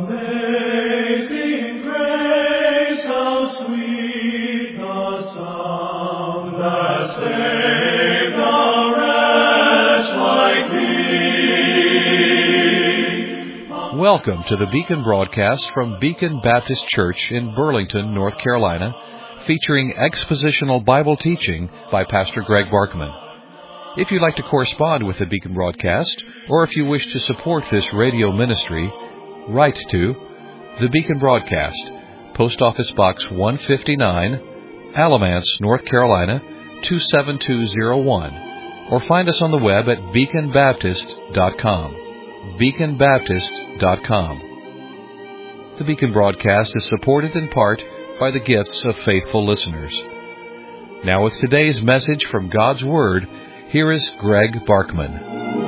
Amazing grace, how sweet the sound that saved a wretch like me. Welcome to the Beacon broadcast from Beacon Baptist Church in Burlington, North Carolina, featuring expositional Bible teaching by Pastor Greg Barkman. If you'd like to correspond with the Beacon broadcast, or if you wish to support this radio ministry, write to the Beacon Broadcast, Post Office Box 159, Alamance, North Carolina 27201, or find us on the web at beaconbaptist.com. beaconbaptist.com. The Beacon Broadcast is supported in part by the gifts of faithful listeners. Now with today's message from God's Word, here is Greg Barkman.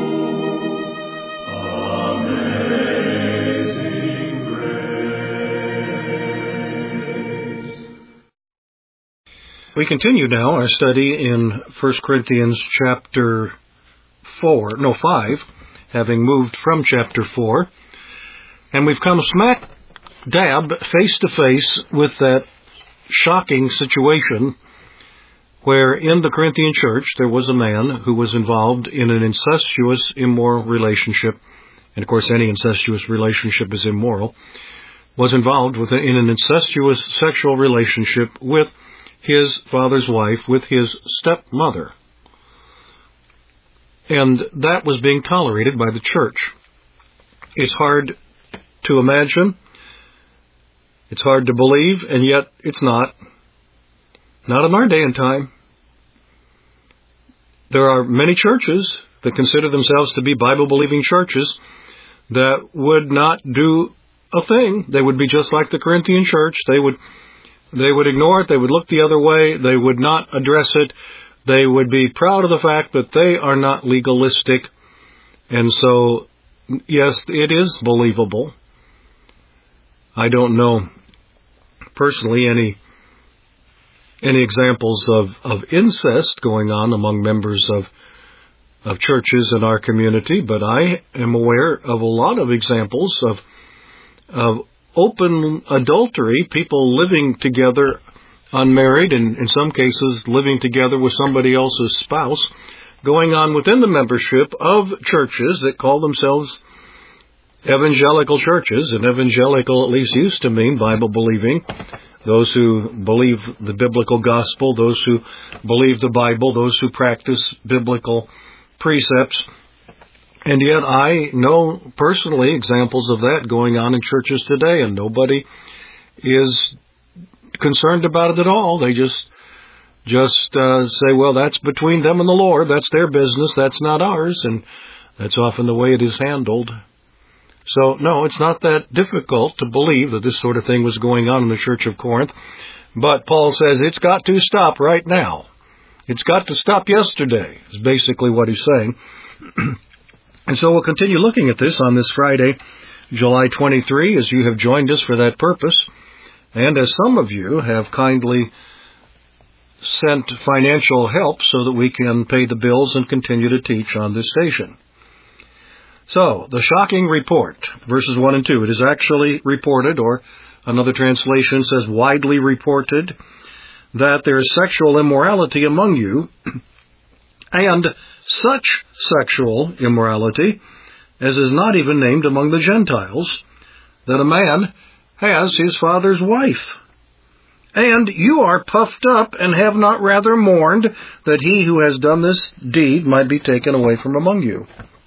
We continue now our study in 1 Corinthians chapter 5, having moved from chapter 4. And we've come smack dab, face to face with that shocking situation where in the Corinthian church there was a man who was involved in an incestuous, immoral relationship. And of course any incestuous relationship is immoral. Was involved in an incestuous sexual relationship with his father's wife, with his stepmother. And that was being tolerated by the church. It's hard to imagine. It's hard to believe, and yet it's not. Not in our day and time. There are many churches that consider themselves to be Bible-believing churches that would not do a thing. They would be just like the Corinthian church. They would ignore it. They would look the other way. They would not address it. They would be proud of the fact that they are not legalistic. And so, yes, it is believable. I don't know personally any examples of incest going on among members of churches in our community, but I am aware of a lot of examples of open adultery, people living together unmarried, and in some cases living together with somebody else's spouse, going on within the membership of churches that call themselves evangelical churches. And evangelical at least used to mean Bible-believing. Those who believe the biblical gospel, those who believe the Bible, those who practice biblical precepts. And yet I know personally examples of that going on in churches today, and nobody is concerned about it at all. They just say, well, that's between them and the Lord. That's their business. That's not ours. And that's often the way it is handled. So, no, it's not that difficult to believe that this sort of thing was going on in the church of Corinth. But Paul says it's got to stop right now. It's got to stop yesterday, is basically what he's saying. And so we'll continue looking at this on this Friday, July 23, as you have joined us for that purpose, and as some of you have kindly sent financial help so that we can pay the bills and continue to teach on this station. So, the shocking report, verses 1 and 2. It is actually reported, or another translation says widely reported, that there is sexual immorality among you, and such sexual immorality as is not even named among the Gentiles, that a man has his father's wife. And you are puffed up and have not rather mourned that he who has done this deed might be taken away from among you.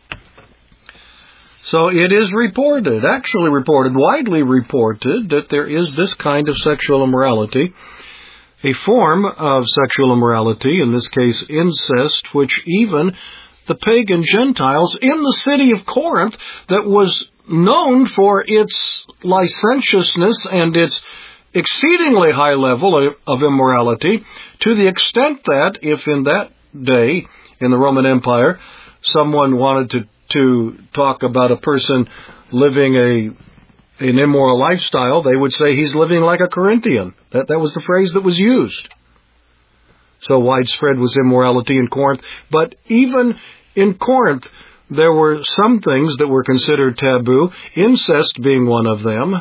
So it is reported, actually reported, widely reported, that there is this kind of sexual immorality, a form of sexual immorality, in this case incest, which even the pagan Gentiles in the city of Corinth, that was known for its licentiousness and its exceedingly high level of immorality, to the extent that if in that day in the Roman Empire someone wanted to talk about a person living an immoral lifestyle, they would say he's living like a Corinthian. That was the phrase that was used. So widespread was immorality in Corinth. But even in Corinth, there were some things that were considered taboo, incest being one of them.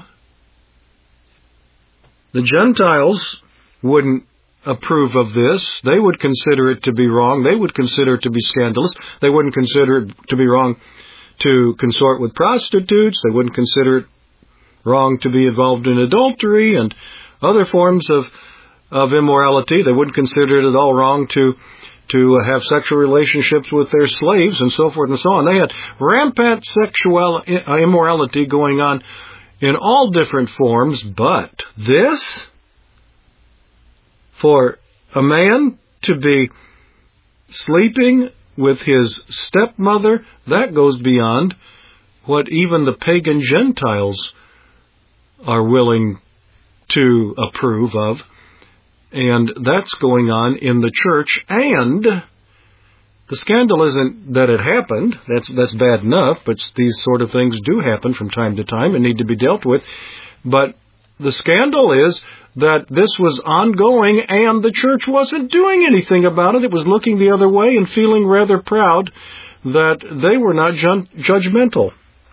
The Gentiles wouldn't approve of this. They would consider it to be wrong. They would consider it to be scandalous. They wouldn't consider it to be wrong to consort with prostitutes. They wouldn't consider it wrong to be involved in adultery and other forms of immorality. They wouldn't consider it at all wrong to have sexual relationships with their slaves and so forth and so on. They had rampant sexual immorality going on in all different forms, but this, for a man to be sleeping with his stepmother, that goes beyond what even the pagan Gentiles are willing to approve of. And that's going on in the church. And the scandal isn't that it happened. That's bad enough, but these sort of things do happen from time to time and need to be dealt with. But the scandal is that this was ongoing and the church wasn't doing anything about it. It was looking the other way and feeling rather proud that they were not judgmental.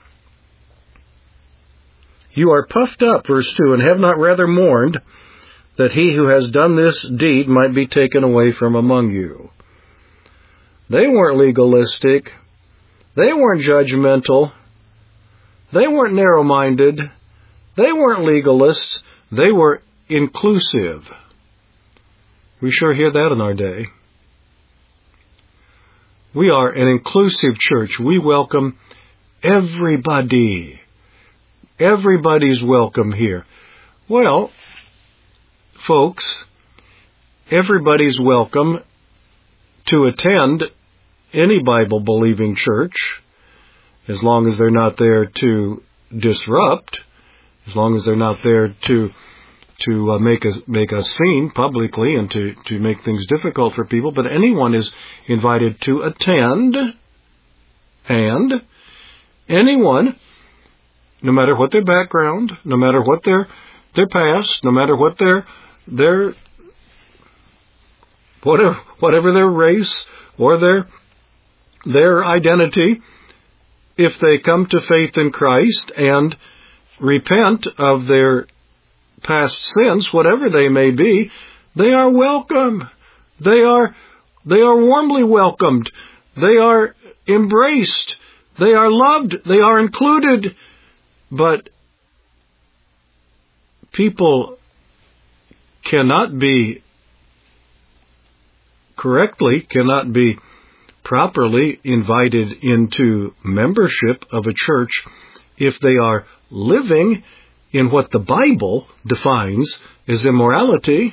You are puffed up, verse 2, and have not rather mourned that he who has done this deed might be taken away from among you. They weren't legalistic. They weren't judgmental. They weren't narrow-minded. They weren't legalists. They were inclusive. We sure hear that in our day. We are an inclusive church. We welcome everybody. Everybody's welcome here. Well, folks, everybody's welcome to attend any Bible-believing church, as long as they're not there to disrupt, as long as they're not there to make a scene publicly and to make things difficult for people. But anyone is invited to attend, and anyone, no matter what their background, no matter what their past, no matter what their whatever their race or their identity, if they come to faith in Christ and repent of their past sins, whatever they may be, they are welcome. They are warmly welcomed. They are embraced. They are loved. They are included. But people cannot be properly invited into membership of a church if they are living in what the Bible defines as immorality.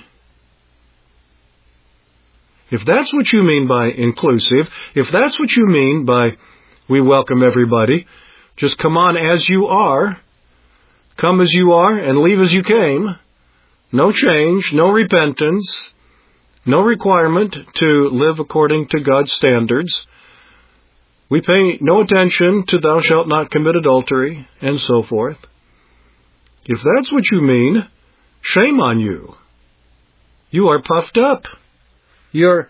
If that's what you mean by inclusive, if that's what you mean by we welcome everybody, just come on as you are, come as you are and leave as you came, no change, no repentance, no requirement to live according to God's standards. We pay no attention to thou shalt not commit adultery, and so forth. If that's what you mean, shame on you. You are puffed up. You're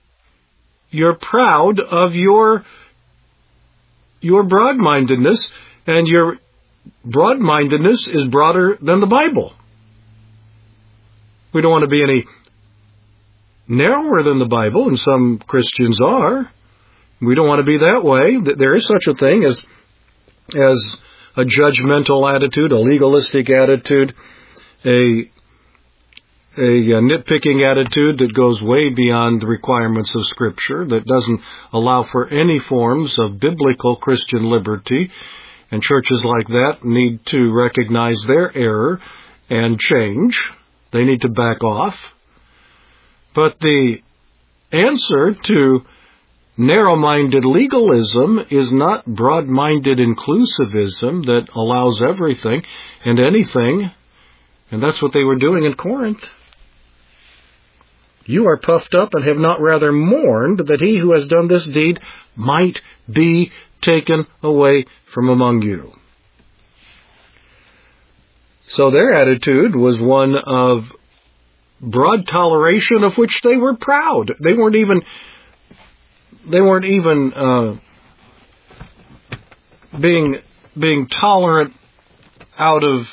proud of your broad-mindedness, and your broad-mindedness is broader than the Bible. We don't want to be any narrower than the Bible, and some Christians are. We don't want to be that way. There is such a thing as a judgmental attitude, a legalistic attitude, a nitpicking attitude that goes way beyond the requirements of Scripture, that doesn't allow for any forms of biblical Christian liberty. And churches like that need to recognize their error and change. They need to back off. But the answer to narrow-minded legalism is not broad-minded inclusivism that allows everything and anything. And that's what they were doing in Corinth. You are puffed up and have not rather mourned that he who has done this deed might be taken away from among you. So their attitude was one of broad toleration of which they were proud. They weren't even being tolerant out of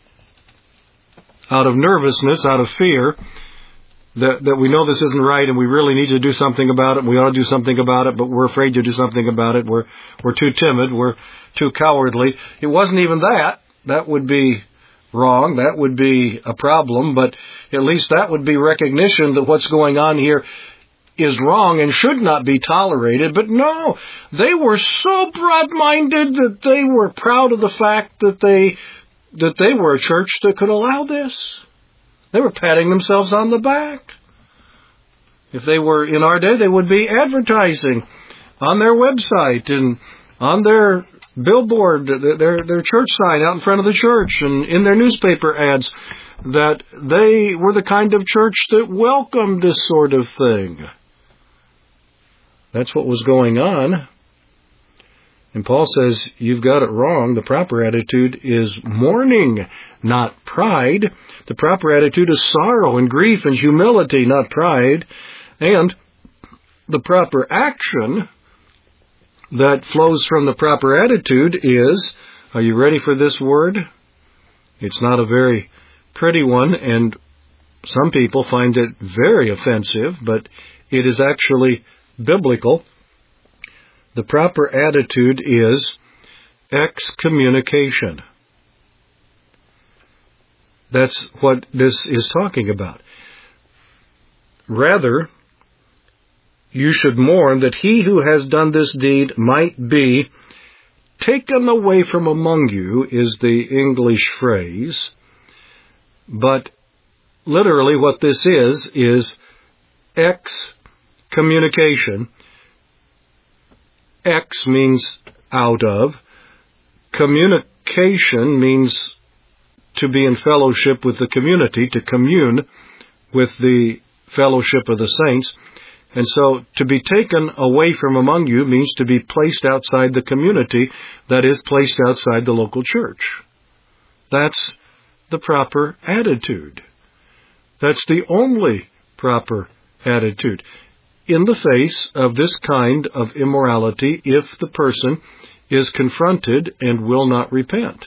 nervousness, out of fear, that we know this isn't right and we really need to do something about it, and we ought to do something about it, but we're afraid to do something about it. We're too timid. We're too cowardly. It wasn't even that. That would be wrong. That would be a problem, but at least that would be recognition that what's going on here is wrong and should not be tolerated. But no, they were so broad-minded that they were proud of the fact that they were a church that could allow this. They were patting themselves on the back. If they were in our day, they would be advertising on their website and on their billboard, their church sign out in front of the church, and in their newspaper ads, that they were the kind of church that welcomed this sort of thing. That's what was going on. And Paul says, you've got it wrong. The proper attitude is mourning, not pride. The proper attitude is sorrow and grief and humility, not pride. And the proper action that flows from the proper attitude is, are you ready for this word? It's not a very pretty one, and some people find it very offensive, but it is actually biblical. The proper attitude is excommunication. That's what this is talking about. Rather, you should mourn that he who has done this deed might be taken away from among you, is the English phrase. But literally what this is excommunication. Ex means out of. Communication means to be in fellowship with the community, to commune with the fellowship of the saints. And so to be taken away from among you means to be placed outside the community, that is, placed outside the local church. That's the proper attitude. That's the only proper attitude in the face of this kind of immorality, if the person is confronted and will not repent.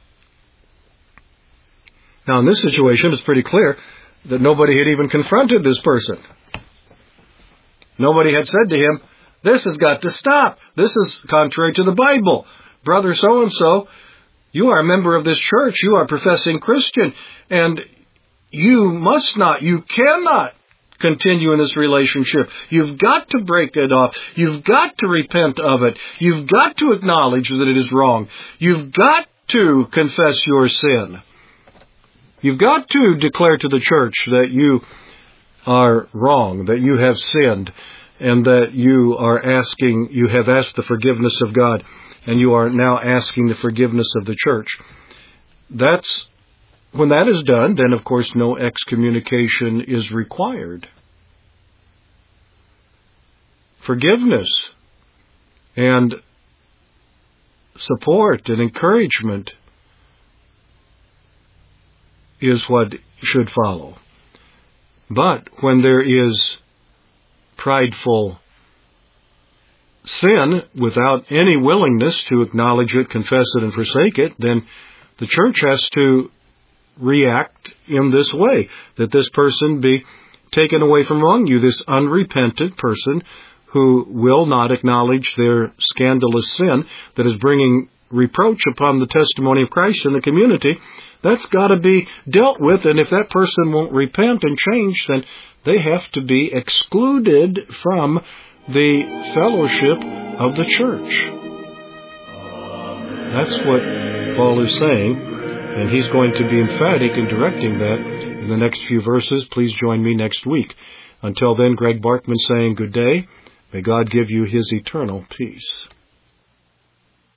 Now, in this situation, it's pretty clear that nobody had even confronted this person. Nobody had said to him, this has got to stop. This is contrary to the Bible. Brother so-and-so, you are a member of this church. You are a professing Christian. And you cannot continue in this relationship. You've got to break it off. You've got to repent of it. You've got to acknowledge that it is wrong. You've got to confess your sin. You've got to declare to the church that you are wrong, that you have sinned, and that you have asked the forgiveness of God, and you are now asking the forgiveness of the church. When that is done, then of course no excommunication is required. Forgiveness and support and encouragement is what should follow. But when there is prideful sin without any willingness to acknowledge it, confess it, and forsake it, then the church has to react in this way, that this person be taken away from among you, this unrepentant person who will not acknowledge their scandalous sin that is bringing reproach upon the testimony of Christ in the community. That's got to be dealt with, and if that person won't repent and change, then they have to be excluded from the fellowship of the church. That's what Paul is saying, and he's going to be emphatic in directing that in the next few verses. Please join me next week. Until then, Greg Barkman saying good day. May God give you His eternal peace.